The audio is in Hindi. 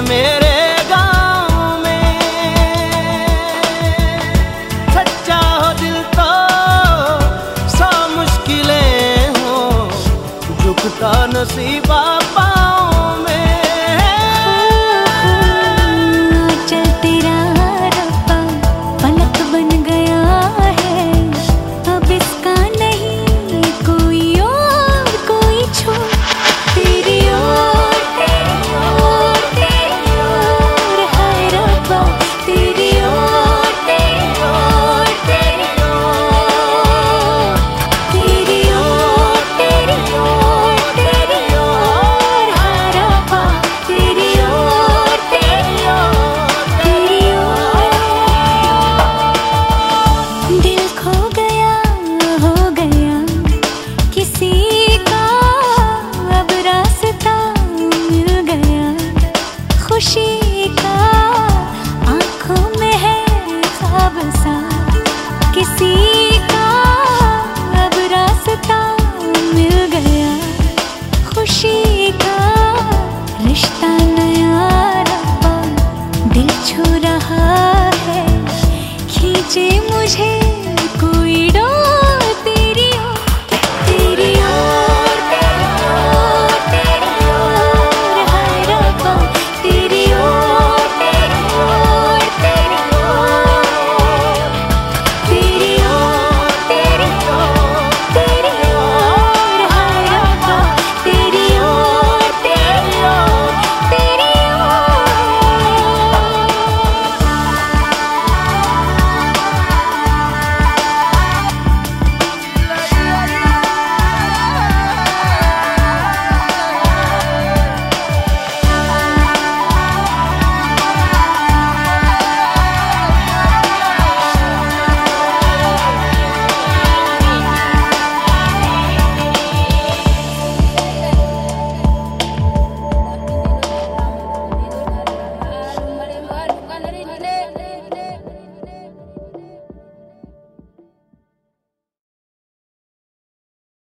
मेरे गाँव में। सच्चा हो दिल तो 100 मुश्किलें हो, झुकता नसीबा पाँव में। चल तेरा रब्बा पलक बन गया है, अब इसका नहीं कोई और कोई छोड़। तेरी ओर तेरी ओर तेरी ओर है रब्बा, तेरी ओर तेरी ओर तेरी ओर, तेरी ओर तेरी ओर तेरी ओर है रब्बा, तेरी ओर तेरी ओर तेरी ओर। दिल खो गया हो गया किसी का, अब रास्ता मिल गया खुशी का। आंखों में है ख्वाब सा किसी का, अब रास्ता मिल गया खुशी का। रिश्ता नया रब्बा दिल छू रहा है, खींचे मुझे